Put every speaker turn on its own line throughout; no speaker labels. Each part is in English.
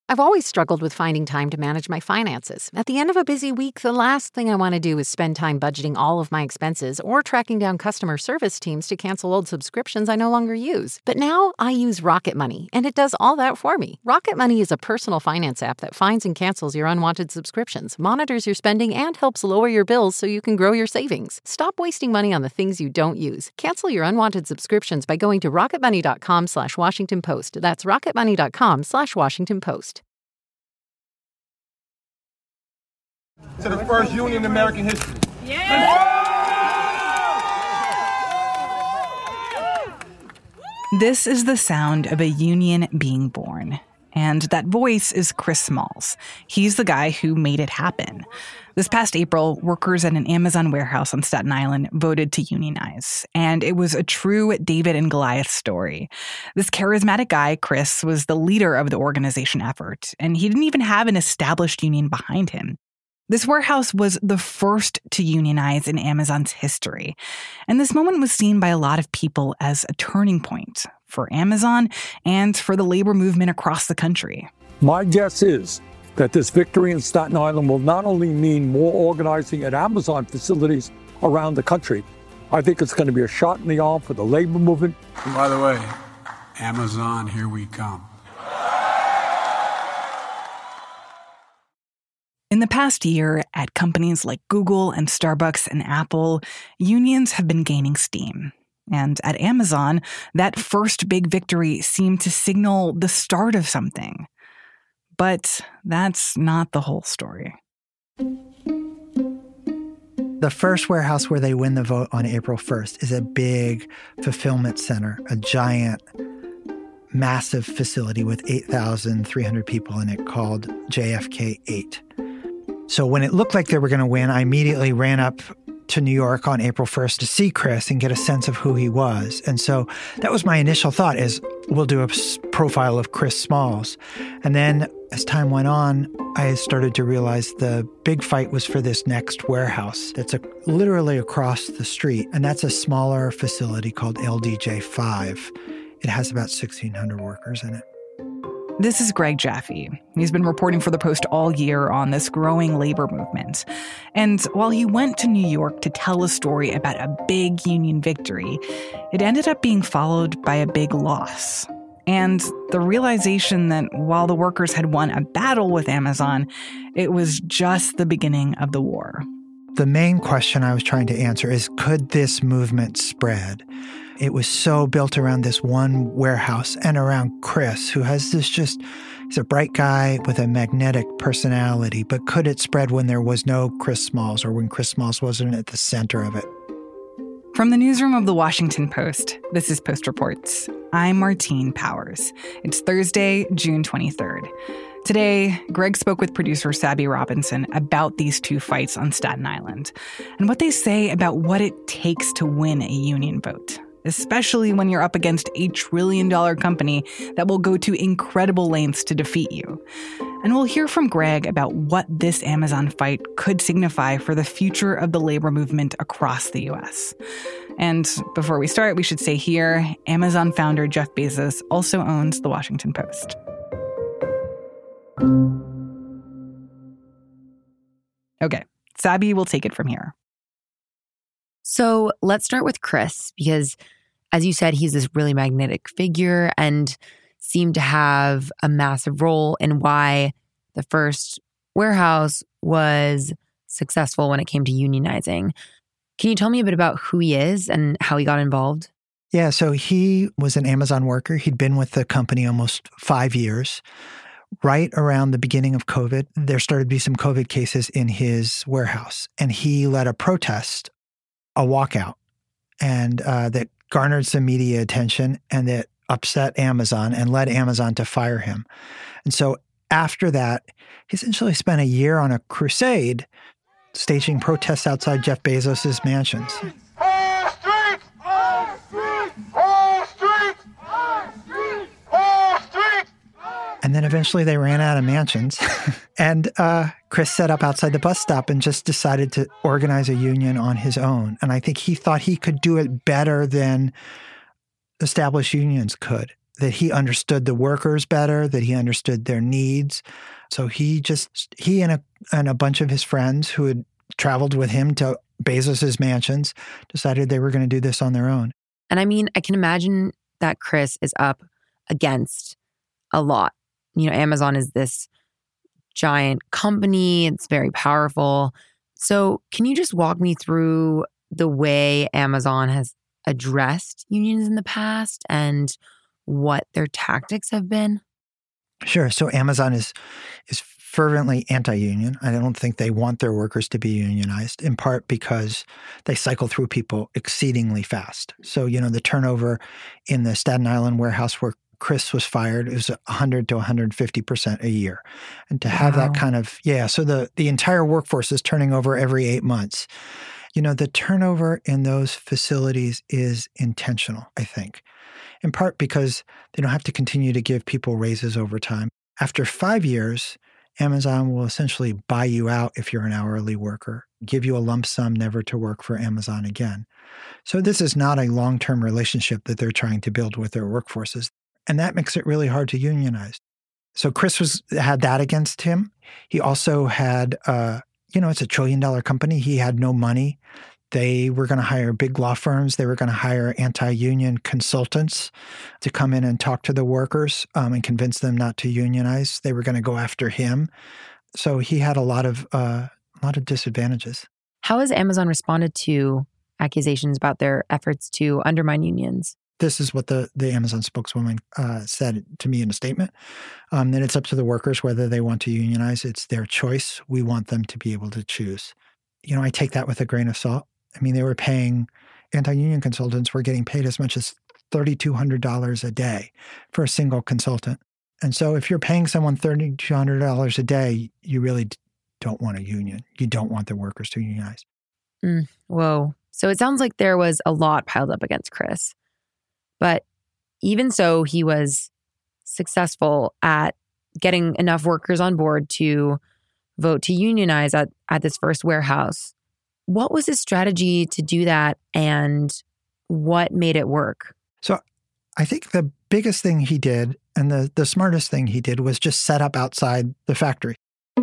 I've always struggled with finding time to manage my finances. At the end of a busy week, the last thing I want to do is spend time budgeting all of my expenses or tracking down customer service teams to cancel old subscriptions I no longer use. But now I use Rocket Money, and it does all that for me. Rocket Money is a personal finance app that finds and cancels your unwanted subscriptions, monitors your spending, and helps lower your bills so you can grow your savings. Stop wasting money on the things you don't use. Cancel your unwanted subscriptions by going to rocketmoney.com/Washington Post. That's rocketmoney.com/Washington Post.
To the first union in American history.
This is the sound of a union being born. And that voice is Chris Smalls. He's the guy who made it happen. This past April, workers at an Amazon warehouse on Staten Island voted to unionize. And it was a true David and Goliath story. This charismatic guy, Chris, was the leader of the organization effort. And he didn't even have an established union behind him. This warehouse was the first to unionize in Amazon's history. And this moment was seen by a lot of people as a turning point for Amazon and for the labor movement across the country.
My guess is that this victory in Staten Island will not only mean more organizing at Amazon facilities around the country, I think it's going to be a shot in the arm for the labor movement.
And by the way, Amazon, here we come.
In the past year, at companies like Google and Starbucks and Apple, unions have been gaining steam. And at Amazon, that first big victory seemed to signal the start of something. But that's not the whole story.
The first warehouse where they win the vote on April 1st is a big fulfillment center, a giant, massive facility with 8,300 people in it called JFK 8. So when it looked like they were going to win, I immediately ran up to New York on April 1st to see Chris and get a sense of who he was. And so that was my initial thought is we'll do a profile of Chris Smalls. And then as time went on, I started to realize the big fight was for this next warehouse that's literally across the street. And that's a smaller facility called LDJ 5. It has about 1,600 workers in it.
This is Greg Jaffe. He's been reporting for The Post all year on this growing labor movement. And while he went to New York to tell a story about a big union victory, it ended up being followed by a big loss. And the realization that while the workers had won a battle with Amazon, it was just the beginning of the war.
The main question I was trying to answer is, could this movement spread? It was so built around this one warehouse and around Chris, who has he's a bright guy with a magnetic personality, but could it spread when there was no Chris Smalls or when Chris Smalls wasn't at the center of it?
From the newsroom of The Washington Post, this is Post Reports. I'm Martine Powers. It's Thursday, June 23rd. Today, Greg spoke with producer Sabby Robinson about these two fights on Staten Island and what they say about what it takes to win a union vote, especially when you're up against a $1 trillion company that will go to incredible lengths to defeat you. And we'll hear from Greg about what this Amazon fight could signify for the future of the labor movement across the U.S. And before we start, we should say here, Amazon founder Jeff Bezos also owns The Washington Post. Okay, Sabby will take it from here.
So let's start with Chris, because as you said, he's this really magnetic figure and seemed to have a massive role in why the first warehouse was successful when it came to unionizing. Can you tell me a bit about who he is and how he got involved?
Yeah, so he was an Amazon worker. He'd been with the company almost 5 years. Right around the beginning of COVID, there started to be some COVID cases in his warehouse, and he led a protest, a walkout, and that garnered some media attention and that upset Amazon and led Amazon to fire him. And so after that, he essentially spent a year on a crusade staging protests outside Jeff Bezos' mansions. And then eventually they ran out of mansions. And Chris set up outside the bus stop and just decided to organize a union on his own. And I think he thought he could do it better than established unions could. that he understood the workers better, that he understood their needs. So he and a bunch of his friends who had traveled with him to Bezos's mansions decided they were going to do this on their own.
And I mean, I can imagine that Chris is up against a lot. Amazon is this giant company. It's very powerful. So can you just walk me through the way Amazon has addressed unions in the past and what their tactics have been?
Sure. So Amazon is fervently anti-union. I don't think they want their workers to be unionized, in part because they cycle through people exceedingly fast. So, the turnover in the Staten Island warehouse where Chris was fired, it was 100 to 150% a year. And to have that kind of, so the entire workforce is turning over every 8 months. The turnover in those facilities is intentional, I think, in part because they don't have to continue to give people raises over time. After 5 years, Amazon will essentially buy you out if you're an hourly worker, give you a lump sum never to work for Amazon again. So this is not a long-term relationship that they're trying to build with their workforces. And that makes it really hard to unionize. So Chris had that against him. He also had, it's a $1 trillion company. He had no money. They were going to hire big law firms. They were going to hire anti-union consultants to come in and talk to the workers and convince them not to unionize. They were going to go after him. So he had a lot of disadvantages.
How has Amazon responded to accusations about their efforts to undermine unions?
This is what the Amazon spokeswoman said to me in a statement, that it's up to the workers whether they want to unionize. It's their choice. We want them to be able to choose. I take that with a grain of salt. I mean, they were paying, anti-union consultants were getting paid as much as $3,200 a day for a single consultant. And so if you're paying someone $3,200 a day, you really don't want a union. You don't want the workers to unionize.
Whoa. So it sounds like there was a lot piled up against Chris. But even so, he was successful at getting enough workers on board to vote to unionize at this first warehouse. What was his strategy to do that, and what made it work?
So I think the biggest thing he did, and the smartest thing he did, was just set up outside the factory.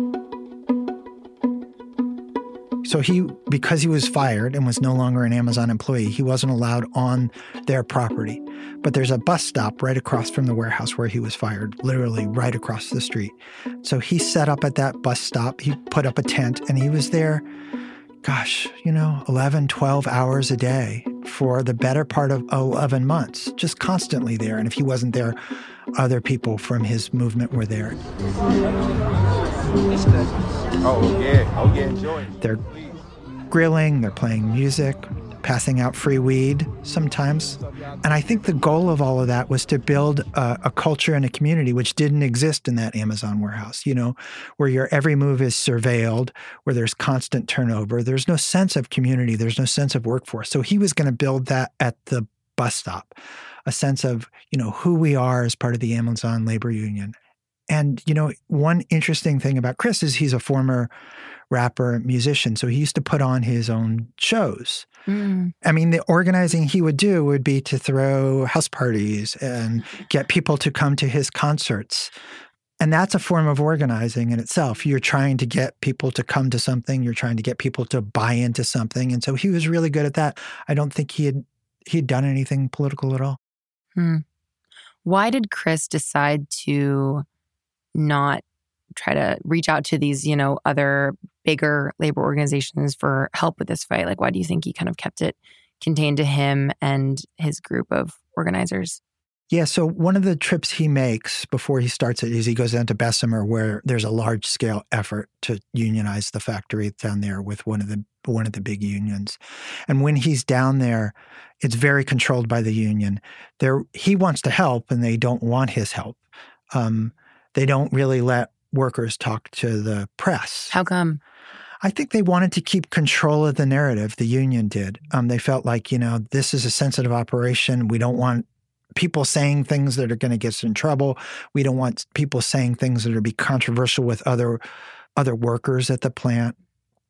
So because he was fired and was no longer an Amazon employee, he wasn't allowed on their property. But there's a bus stop right across from the warehouse where he was fired, literally right across the street. So he set up at that bus stop. He put up a tent, and he was there, 11, 12 hours a day for the better part of 11 months, just constantly there. And if he wasn't there, other people from his movement were there.
Enjoy.
They're grilling, they're playing music, passing out free weed sometimes. And I think the goal of all of that was to build a culture and a community which didn't exist in that Amazon warehouse, where your every move is surveilled, where there's constant turnover. There's no sense of community. There's no sense of workforce. So he was going to build that at the bus stop, a sense of, who we are as part of the Amazon labor union. And, one interesting thing about Chris is he's a former rapper, musician. So he used to put on his own shows. I mean, the organizing he would do would be to throw house parties and get people to come to his concerts. And that's a form of organizing in itself. You're trying to get people to come to something. You're trying to get people to buy into something. And so he was really good at that. I don't think he'd done anything political at all.
Why did Chris decide to not try to reach out to these, other bigger labor organizations for help with this fight? Like, why do you think he kind of kept it contained to him and his group of organizers?
Yeah, so one of the trips he makes before he starts it is he goes down to Bessemer, where there's a large-scale effort to unionize the factory down there with one of the big unions. And when he's down there, it's very controlled by the union. He wants to help, and they don't want his help. They don't really let workers talk to the press.
How come?
I think they wanted to keep control of the narrative. The union did. They felt like, this is a sensitive operation. We don't want people saying things that are going to get us in trouble. We don't want people saying things that are be controversial with other workers at the plant.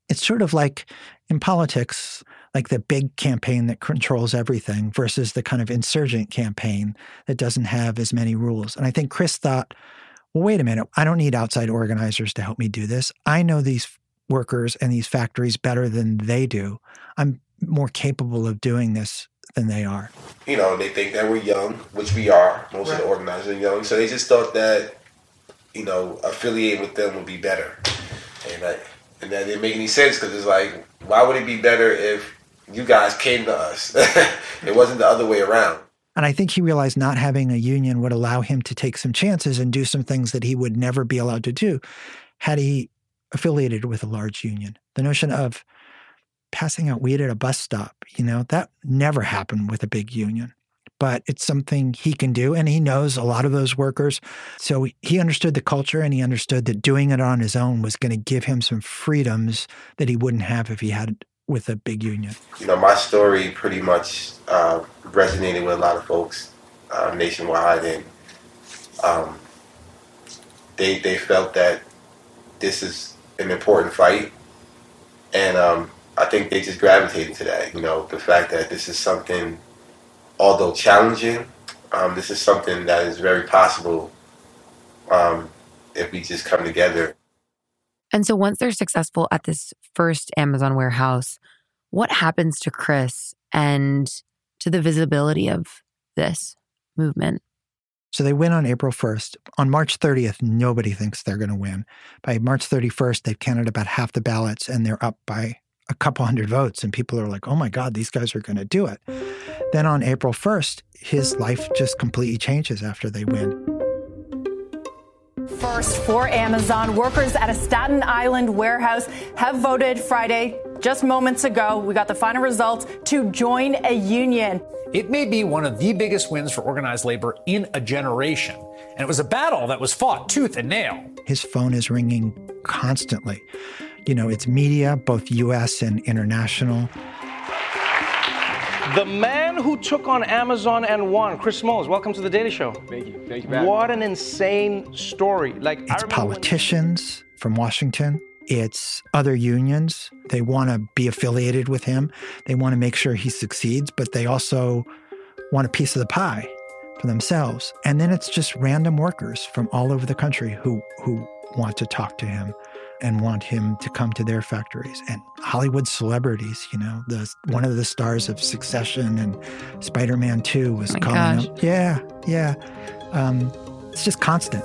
It's sort of like in politics, like the big campaign that controls everything versus the kind of insurgent campaign that doesn't have as many rules. And I think Chris thought, well, wait a minute, I don't need outside organizers to help me do this. I know these workers and these factories better than they do. I'm more capable of doing this than they are.
You know, they think that we're young, which we are. Most of the organizers are young. So they just thought that, you know, affiliating with them would be better. And that didn't make any sense because it's like, why would it be better if you guys came to us? It wasn't the other way around.
And I think he realized not having a union would allow him to take some chances and do some things that he would never be allowed to do had he affiliated with a large union. The notion of passing out weed at a bus stop, you know, that never happened with a big union. But it's something he can do, and he knows a lot of those workers. So he understood the culture, and he understood that doing it on his own was going to give him some freedoms that he wouldn't have if he had with a big union.
You know, my story pretty much resonated with a lot of folks nationwide, and they felt that this is an important fight, and I think they just gravitated to that. You know, the fact that this is something, although challenging, this is something that is very possible if we just come together.
And so once they're successful at this first Amazon warehouse, what happens to Chris and to the visibility of this movement?
So they win on April 1st. On March 30th, nobody thinks they're going to win. By March 31st, they've counted about half the ballots, and they're up by a couple hundred votes. And people are like, oh my God, these guys are going to do it. Then on April 1st, his life just completely changes after they win.
First for Amazon, workers at a Staten Island warehouse have voted Friday, just moments ago. We got the final results to join a union.
It may be one of the biggest wins for organized labor in a generation. And it was a battle that was fought tooth and nail.
His phone is ringing constantly. You know, it's media, both U.S. and international.
The man who took on Amazon and won, Chris Smalls, welcome to The Daily Show.
Thank you. Thank you.
What an insane story.
It's politicians from Washington. It's other unions. They want to be affiliated with him. They want to make sure he succeeds, but they also want a piece of the pie for themselves. And then it's just random workers from all over the country who want to talk to him and want him to come to their factories. And Hollywood celebrities, you know, one of the stars of Succession and Spider-Man 2 was calling him. Yeah. It's just constant.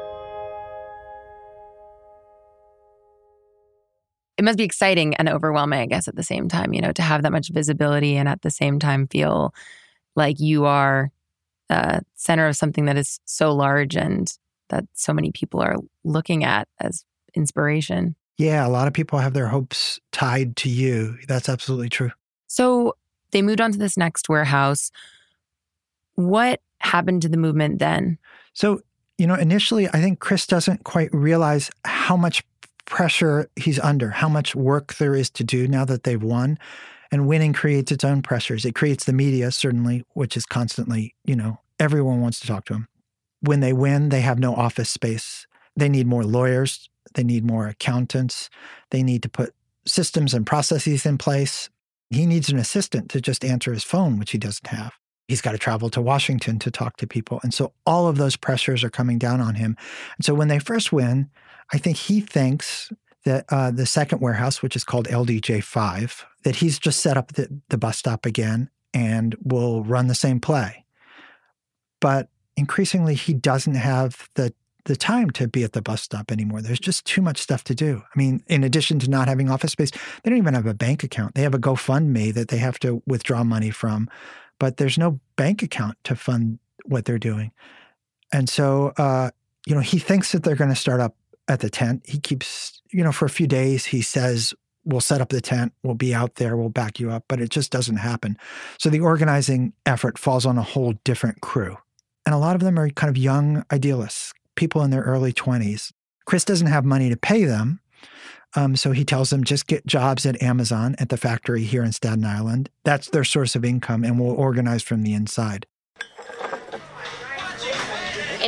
It must be exciting and overwhelming, I guess, at the same time, you know, to have that much visibility and at the same time feel like you are center of something that is so large and that so many people are looking at as inspiration.
Yeah, a lot of people have their hopes tied to you. That's absolutely true.
So they moved on to this next warehouse. What happened to the movement then?
So, you know, initially, I think Chris doesn't quite realize how much pressure he's under, how much work there is to do now that they've won. And winning creates its own pressures. It creates the media, certainly, which is constantly, you know, everyone wants to talk to him. When they win, they have no office space. They need more lawyers. They need more accountants. They need to put systems and processes in place. He needs an assistant to just answer his phone, which he doesn't have. He's got to travel to Washington to talk to people. And so all of those pressures are coming down on him. And so when they first win, I think he thinks that the second warehouse, which is called LDJ5, that he's just set up the bus stop again and will run the same play. But increasingly, he doesn't have the time to be at the bus stop anymore. There's just too much stuff to do. I mean, in addition to not having office space, they don't even have a bank account. They have a GoFundMe that they have to withdraw money from, but there's no bank account to fund what they're doing. And so, you know, he thinks that they're going to start up at the tent. He keeps, you know, for a few days, he says, we'll set up the tent, we'll be out there, we'll back you up, but it just doesn't happen. So the organizing effort falls on a whole different crew. And a lot of them are kind of young idealists, people in their early 20s. Chris doesn't have money to pay them. So he tells them, just get jobs at Amazon at the factory here in Staten Island. That's their source of income, and we'll organize from the inside.
In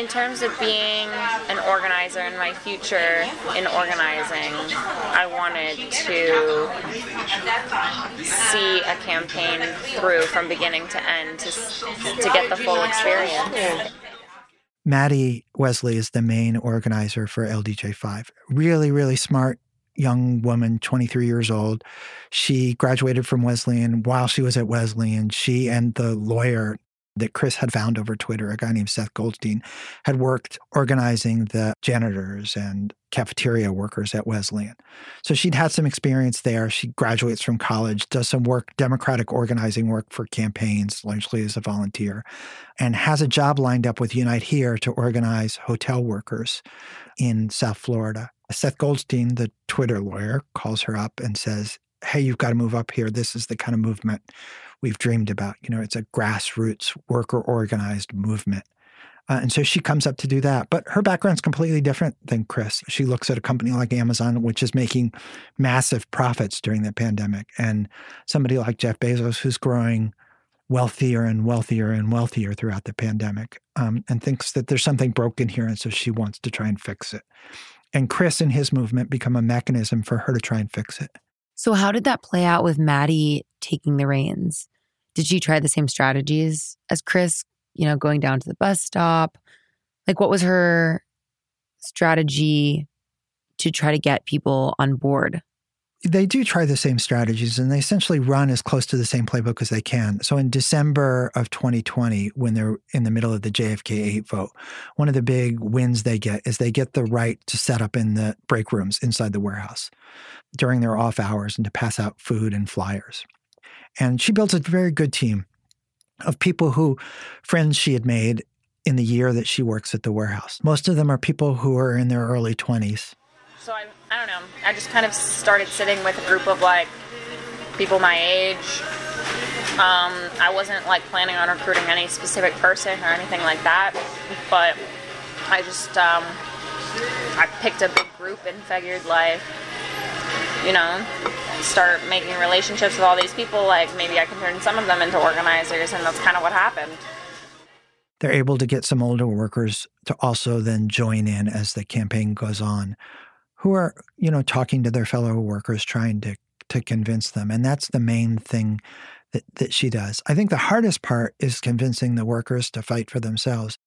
In terms of being an organizer in my future in organizing, I wanted to see a campaign through from beginning to end to get the full experience.
Maddie Wesley is the main organizer for LDJ5. Really, really smart young woman, 23 years old. She graduated from Wesleyan. While she was at Wesleyan, she and the lawyer that Chris had found over Twitter, a guy named Seth Goldstein, had worked organizing the janitors and cafeteria workers at Wesleyan. So she'd had some experience there. She graduates from college, does some work, democratic organizing work for campaigns, largely as a volunteer, and has a job lined up with Unite Here to organize hotel workers in South Florida. Seth Goldstein, the Twitter lawyer, calls her up and says, hey, you've got to move up here. This is the kind of movement we've dreamed about. You know, it's a grassroots worker organized movement. And so she comes up to do that. But her background's completely different than Chris. She looks at a company like Amazon, which is making massive profits during the pandemic. And somebody like Jeff Bezos, who's growing wealthier and wealthier and wealthier throughout the pandemic, and thinks that there's something broken here. And so she wants to try and fix it. And Chris and his movement become a mechanism for her to try and fix it.
So how did that play out with Maddie taking the reins? Did she try the same strategies as Chris, going down to the bus stop? Like, what was her strategy to try to get people on board?
They do try the same strategies, and they essentially run as close to the same playbook as they can. So in December of 2020, when they're in the middle of the JFK 8 vote, one of the big wins they get is they get the right to set up in the break rooms inside the warehouse during their off hours and to pass out food and flyers. And she builds a very good team of people friends she had made in the year that she works at the warehouse. Most of them are people who are in their early 20s.
So I don't know, I just kind of started sitting with a group of people my age. I wasn't planning on recruiting any specific person or anything like that, but I just, I picked a big group and figured start making relationships with all these people, maybe I can turn some of them into organizers, and that's kind of what happened.
They're able to get some older workers to also then join in as the campaign goes on, who are, talking to their fellow workers, trying to convince them. And that's the main thing that she does. I think the hardest part is convincing the workers to fight for themselves.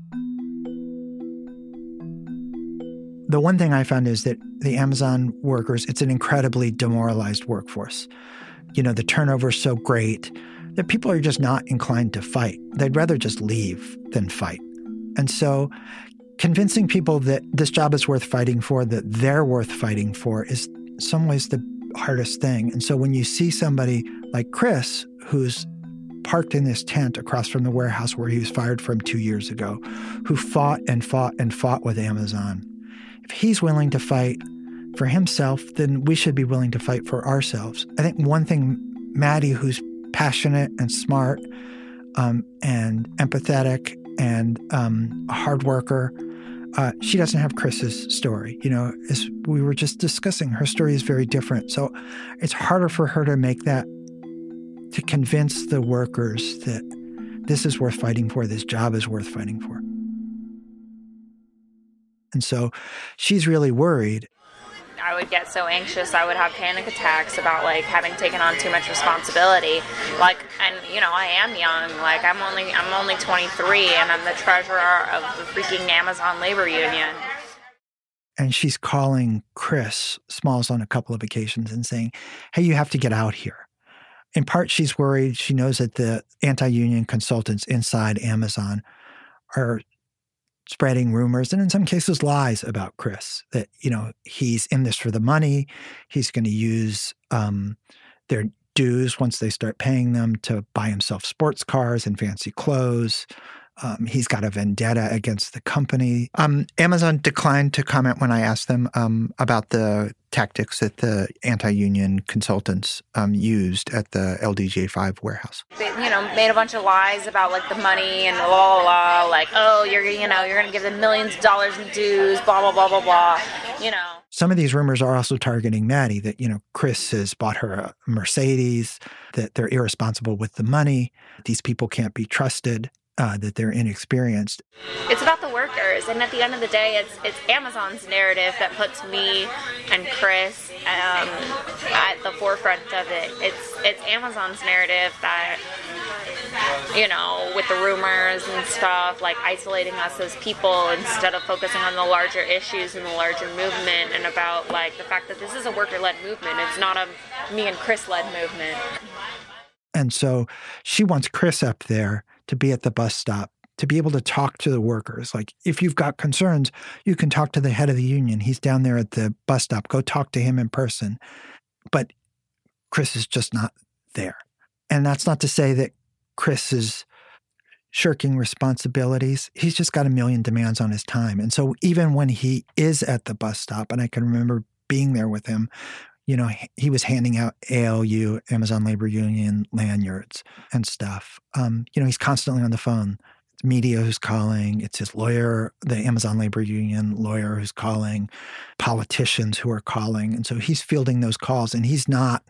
The one thing I found is that the Amazon workers, it's an incredibly demoralized workforce. The turnover is so great that people are just not inclined to fight. They'd rather just leave than fight. And so convincing people that this job is worth fighting for, that they're worth fighting for, is in some ways the hardest thing. And so when you see somebody like Chris, who's parked in this tent across from the warehouse where he was fired from 2 years ago, who fought and fought and fought with Amazon, if he's willing to fight for himself, then we should be willing to fight for ourselves. I think one thing Maddie, who's passionate and smart and empathetic and a hard worker, she doesn't have Chris's story. As we were just discussing, her story is very different. So it's harder for her to make that, to convince the workers that this is worth fighting for, this job is worth fighting for. And so she's really worried.
I would get so anxious, I would have panic attacks about having taken on too much responsibility. I am young. I'm only 23, and I'm the treasurer of the freaking Amazon labor union.
And she's calling Chris Smalls on a couple of occasions and saying, hey, you have to get out here. In part, she's worried. She knows that the anti-union consultants inside Amazon are spreading rumors and in some cases lies about Chris, that, he's in this for the money. He's going to use their dues once they start paying them to buy himself sports cars and fancy clothes. He's got a vendetta against the company. Amazon declined to comment when I asked them about the tactics that the anti-union consultants used at the LDJ5 warehouse.
They, made a bunch of lies about the money and blah, blah, blah, you're going to give them millions of dollars in dues, blah, blah, blah, blah, blah,
Some of these rumors are also targeting Maddie, that, Chris has bought her a Mercedes, that they're irresponsible with the money, these people can't be trusted. that they're inexperienced.
It's about the workers, and at the end of the day, it's Amazon's narrative that puts me and Chris at the forefront of it. It's Amazon's narrative that, with the rumors and stuff, like isolating us as people instead of focusing on the larger issues and the larger movement, and about like the fact that this is a worker-led movement. It's not a me and Chris-led movement.
And so she wants Chris up there to be at the bus stop, to be able to talk to the workers. Like, if you've got concerns, you can talk to the head of the union. He's down there at the bus stop. Go talk to him in person. But Chris is just not there. And that's not to say that Chris is shirking responsibilities. He's just got a million demands on his time. And so even when he is at the bus stop, and I can remember being there with him, he was handing out ALU, Amazon Labor Union lanyards and stuff. He's constantly on the phone. It's media who's calling. It's his lawyer, the Amazon Labor Union lawyer who's calling, politicians who are calling. And so he's fielding those calls, and he's not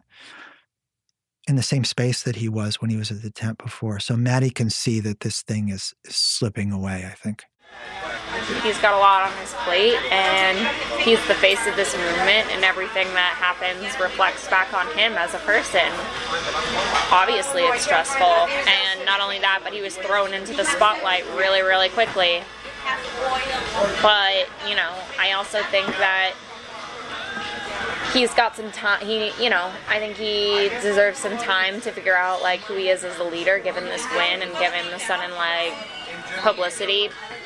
in the same space that he was when he was at the tent before. So Maddie can see that this thing is slipping away, I think.
He's got a lot on his plate, and he's the face of this movement, and everything that happens reflects back on him as a person. Obviously, it's stressful, and not only that, but he was thrown into the spotlight really, really quickly. But, I also think that he's got some time. I think he deserves some time to figure out, like, who he is as a leader, given this win and given the sudden, publicity.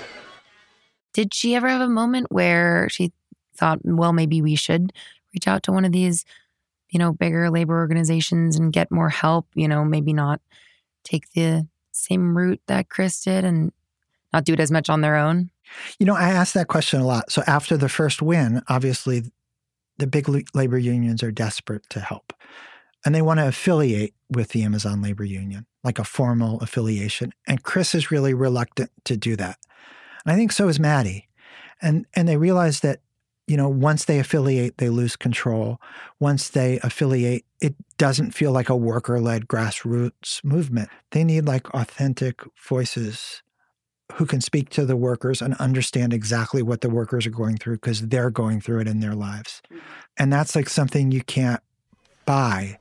Did she ever have a moment where she thought, well, maybe we should reach out to one of these, bigger labor organizations and get more help, maybe not take the same route that Chris did and not do it as much on their own?
I asked that question a lot. So after the first win, obviously the big labor unions are desperate to help. And they want to affiliate with the Amazon Labor Union, like a formal affiliation. And Chris is really reluctant to do that. And I think so is Maddie. And they realize that, once they affiliate, they lose control. Once they affiliate, it doesn't feel like a worker-led grassroots movement. They need authentic voices who can speak to the workers and understand exactly what the workers are going through because they're going through it in their lives. And that's something you can't buy.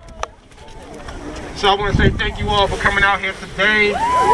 So I want to say thank you all for coming out here today.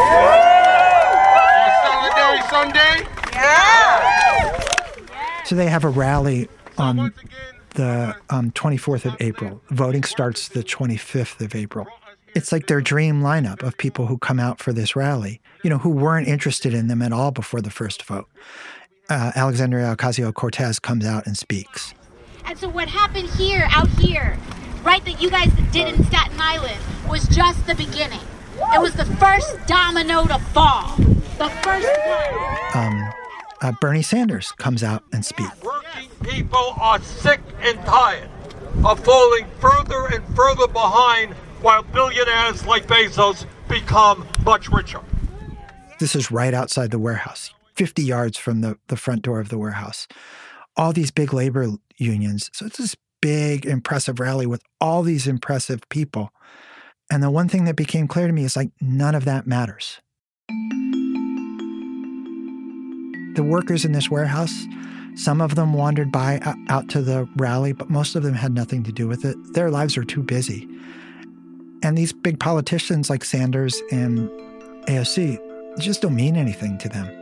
Sunday? Yeah!
So they have a rally on the 24th of April. Voting starts the 25th of April. It's like their dream lineup of people who come out for this rally, who weren't interested in them at all before the first vote. Alexandria Ocasio-Cortez comes out and speaks.
And so what happened out here, right, that you guys did in Staten Island was just the beginning. It was the first domino to fall. The first one.
Bernie Sanders comes out and speaks.
Working people are sick and tired of falling further and further behind while billionaires like Bezos become much richer.
This is right outside the warehouse, 50 yards from the front door of the warehouse. All these big labor unions. So it's this big, impressive rally with all these impressive people. And the one thing that became clear to me is none of that matters. The workers in this warehouse, some of them wandered by out to the rally, but most of them had nothing to do with it. Their lives are too busy. And these big politicians like Sanders and AOC just don't mean anything to them.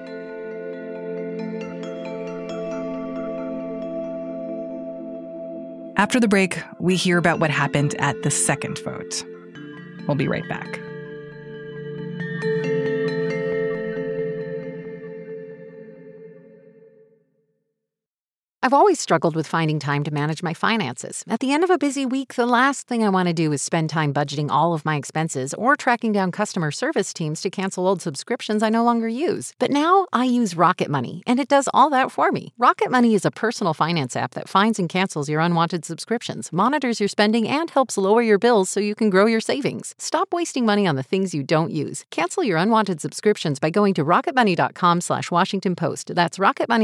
After the break, we hear about what happened at the second vote. We'll be right back.
I've always struggled with finding time to manage my finances. At the end of a busy week, the last thing I want to do is spend time budgeting all of my expenses or tracking down customer service teams to cancel old subscriptions I no longer use. But now I use Rocket Money, and it does all that for me. Rocket Money is a personal finance app that finds and cancels your unwanted subscriptions, monitors your spending, and helps lower your bills so you can grow your savings. Stop wasting money on the things you don't use. Cancel your unwanted subscriptions by going to rocketmoney.com/Washington Post. That's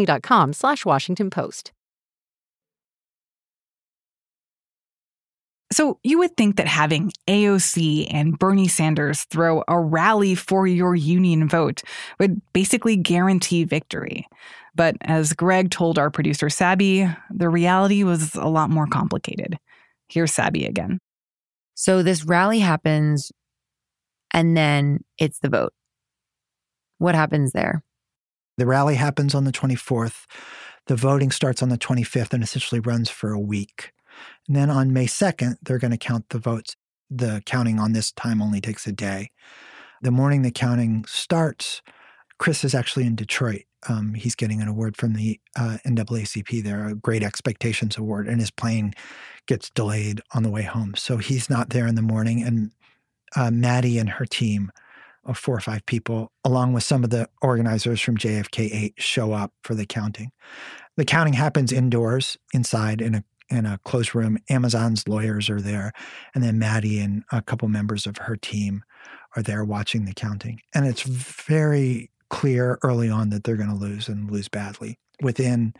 rocketmoney.com/Washington Post.
So you would think that having AOC and Bernie Sanders throw a rally for your union vote would basically guarantee victory. But as Greg told our producer Sabby, the reality was a lot more complicated. Here's Sabby again.
So this rally happens, and then it's the vote. What happens there?
The rally happens on the 24th. The voting starts on the 25th and essentially runs for a week. And then on May 2nd, they're going to count the votes. The counting on this time only takes a day. The morning the counting starts, Chris is actually in Detroit. He's getting an award from the NAACP there, a Great Expectations Award, and his plane gets delayed on the way home. So he's not there in the morning. And Maddie and her team of 4 or 5 people, along with some of the organizers from JFK 8, show up for the counting. The counting happens indoors, inside in a closed room. Amazon's lawyers are there. And then Maddie and a couple members of her team are there watching the counting. And it's very clear early on that they're going to lose and lose badly. Within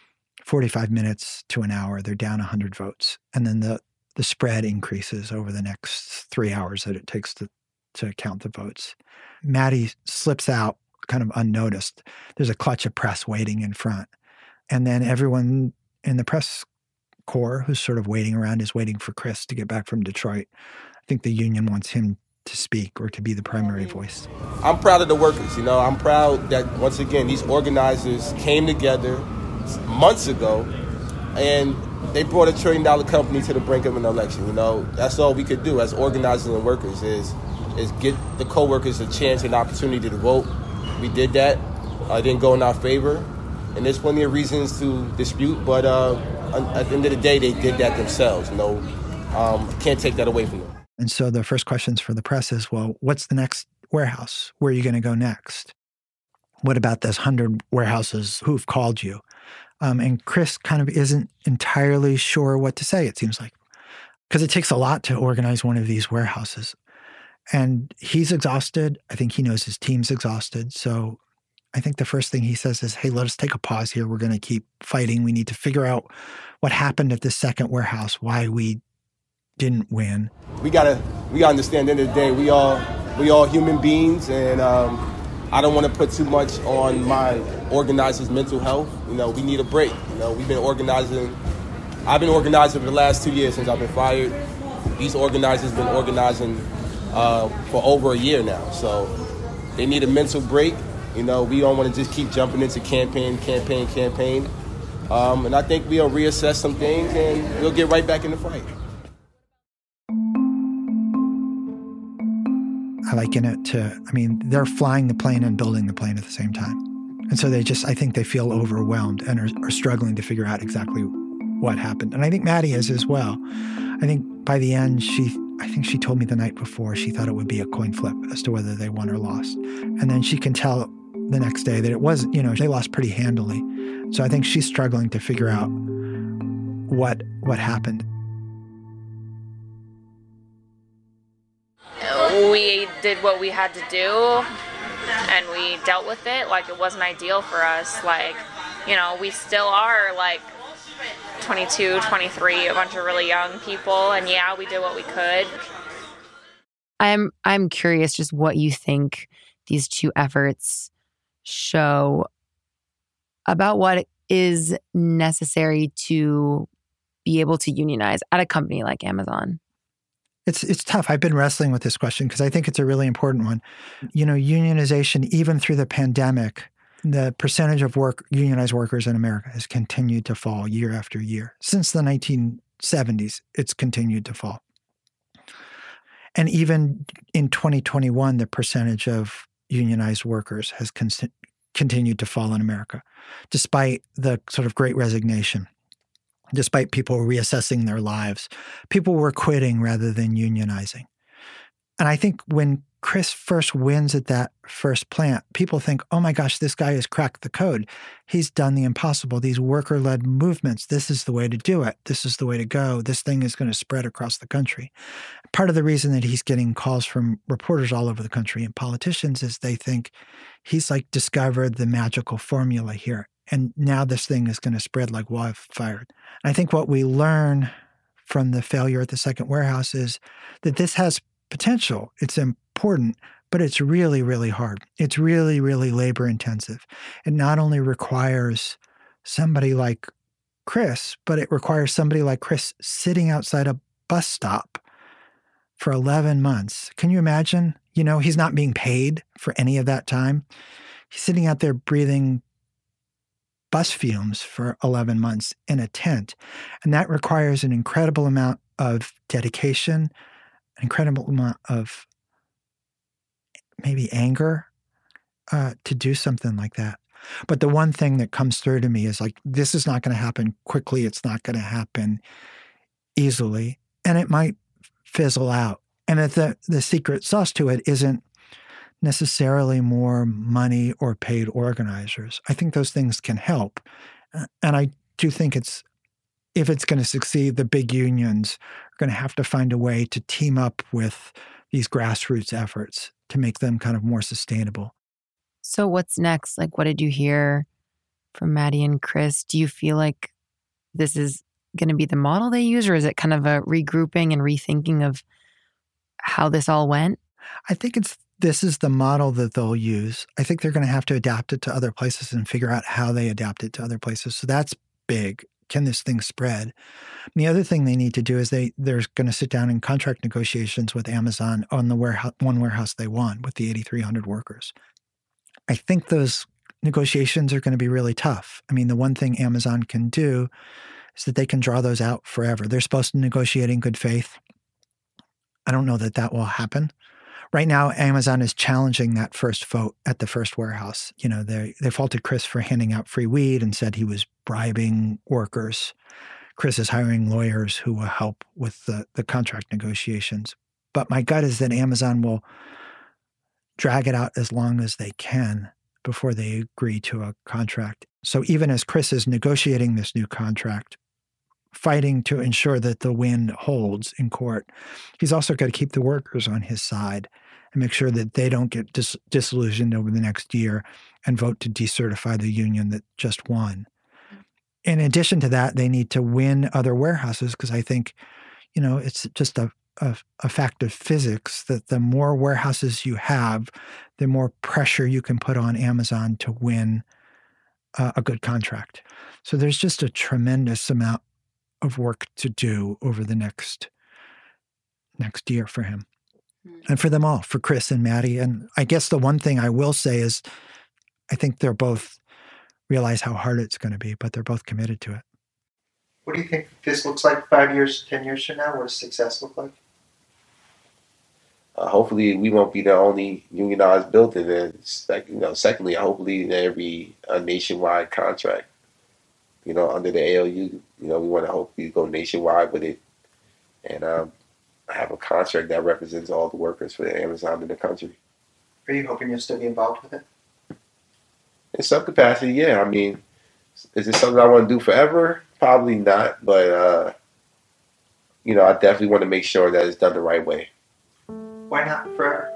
45 minutes to an hour, they're down 100 votes. And then the spread increases over the next 3 hours that it takes to count the votes. Maddie slips out kind of unnoticed. There's a clutch of press waiting in front. And then everyone in the press corps who's sort of waiting around is waiting for Chris to get back from Detroit. I think the union wants him to speak or to be the primary voice.
I'm proud of the workers. I'm proud that, once again, these organizers came together months ago and they brought $1 trillion company to the brink of an election. That's all we could do as organizers and workers is get the co-workers a chance and opportunity to vote. We did that. It didn't go in our favor. And there's plenty of reasons to dispute, but at the end of the day, they did that themselves. Can't take that away from them.
And so the first questions for the press is, well, what's the next warehouse? Where are you going to go next? What about those 100 warehouses who've called you? And Chris kind of isn't entirely sure what to say, it seems like, because it takes a lot to organize one of these warehouses. And he's exhausted. I think he knows his team's exhausted. So I think the first thing he says is, hey, let us take a pause here. We're going to keep fighting. We need to figure out what happened at this second warehouse, why we didn't win.
We gotta understand, at the end of the day, we all human beings, and I don't want to put too much on my organizers' mental health. We need a break. We've been organizing. I've been organizing for the last 2 years since I've been fired. These organizers have been organizing for over a year now. So they need a mental break. We don't want to just keep jumping into campaign. And I think we'll reassess some things and we'll get right back in the fight.
I liken it to, they're flying the plane and building the plane at the same time. And so I think they feel overwhelmed and are struggling to figure out exactly what happened. And I think Maddie is as well. I think by the end, I think she told me the night before she thought it would be a coin flip as to whether they won or lost. And then she can tell the next day that it was, they lost pretty handily. So I think she's struggling to figure out what happened.
We did what we had to do, and we dealt with it. It wasn't ideal for us. We still are 22, 23, a bunch of really young people, and yeah, we did what we could.
I'm curious just what you think these two efforts show about what is necessary to be able to unionize at a company like Amazon.
It's tough. I've been wrestling with this question because I think it's a really important one. Unionization, even through the pandemic, the percentage of unionized workers in America has continued to fall year after year. Since the 1970s, it's continued to fall. And even in 2021, the percentage of unionized workers has continued to fall in America, despite the sort of Great Resignation. Despite people reassessing their lives, people were quitting rather than unionizing. And I think when Chris first wins at that first plant, people think, oh my gosh, this guy has cracked the code. He's done the impossible. These worker-led movements, this is the way to do it. This is the way to go. This thing is going to spread across the country. Part of the reason that he's getting calls from reporters all over the country and politicians is they think he's discovered the magical formula here. And now this thing is going to spread like wildfire. And I think what we learn from the failure at the second warehouse is that this has potential. It's important, but it's really, really hard. It's really, really labor intensive. It not only requires somebody like Chris, but it requires somebody like Chris sitting outside a bus stop for 11 months. Can you imagine? You know, he's not being paid for any of that time. He's sitting out there breathing bus fumes for 11 months in a tent. And that requires an incredible amount of dedication, an incredible amount of maybe anger to do something like that. But the one thing that comes through to me is like, this is not going to happen quickly. It's not going to happen easily. And it might fizzle out. And that the secret sauce to it isn't necessarily more money or paid organizers. I think those things can help. And I do think if it's going to succeed, the big unions are going to have to find a way to team up with these grassroots efforts to make them kind of more sustainable.
So what's next? Like, what did you hear from Maddie and Chris? Do you feel like this is going to be the model they use, or is it kind of a regrouping and rethinking of how this all went?
I think this is the model that they'll use. I think they're going to have to adapt it to other places and figure out how they adapt it to other places. So that's big. Can this thing spread? And the other thing they need to do is they're going to sit down in contract negotiations with Amazon on the one warehouse they want with the 8,300 workers. I think those negotiations are going to be really tough. I mean, the one thing Amazon can do is that they can draw those out forever. They're supposed to negotiate in good faith. I don't know that that will happen. Right now, Amazon is challenging that first vote at the first warehouse. You know, they faulted Chris for handing out free weed and said he was bribing workers. Chris is hiring lawyers who will help with the contract negotiations. But my gut is that Amazon will drag it out as long as they can before they agree to a contract. So even as Chris is negotiating this new contract, fighting to ensure that the win holds in court, he's also got to keep the workers on his side and make sure that they don't get disillusioned over the next year and vote to decertify the union that just won. In addition to that, they need to win other warehouses because I think, you know, it's just a fact of physics that the more warehouses you have, the more pressure you can put on Amazon to win a good contract. So there's just a tremendous amount of work to do over the next year for him and for them all, for Chris and Maddie. And I guess the one thing I will say is I think they're both realize how hard it's going to be, but they're both committed to it.
What do you think this looks like 5 years, 10 years from now? What does success look like?
Hopefully, we won't be the only unionized building. And secondly, hopefully, there be a nationwide contract. You know, under the ALU, you know, we want to hopefully go nationwide with it, and have a contract that represents all the workers for Amazon in the country.
Are you hoping you'll still be involved with it?
In some capacity, yeah. I mean, is it something I want to do forever? Probably not, but you know, I definitely want to make sure that it's done the right way.
Why not forever?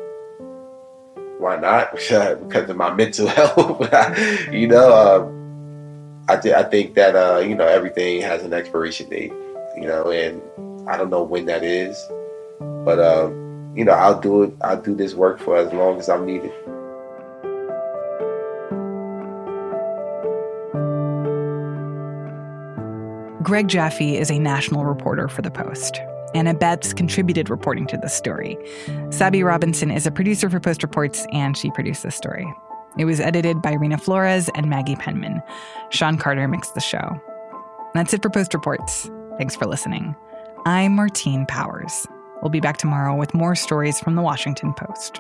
Why not? Because of my mental health. You know, I think that you know, everything has an expiration date. You know, and I don't know when that is, but you know, I'll do it. I'll do this work for as long as I'm needed.
Greg Jaffe is a national reporter for The Post. Anna Betts contributed reporting to this story. Sabby Robinson is a producer for Post Reports, and she produced this story. It was edited by Rena Flores and Maggie Penman. Sean Carter mixed the show. That's it for Post Reports. Thanks for listening. I'm Martine Powers. We'll be back tomorrow with more stories from The Washington Post.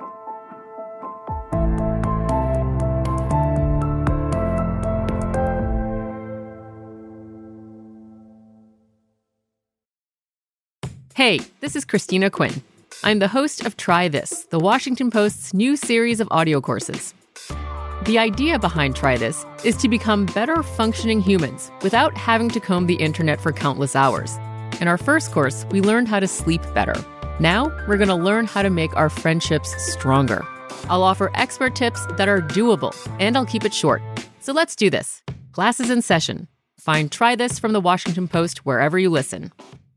Hey, this is Christina Quinn. I'm the host of Try This, The Washington Post's new series of audio courses. The idea behind Try This is to become better functioning humans without having to comb the internet for countless hours. In our first course, we learned how to sleep better. Now, we're going to learn how to make our friendships stronger. I'll offer expert tips that are doable, and I'll keep it short. So let's do this. Class is in session. Find Try This from The Washington Post wherever you listen.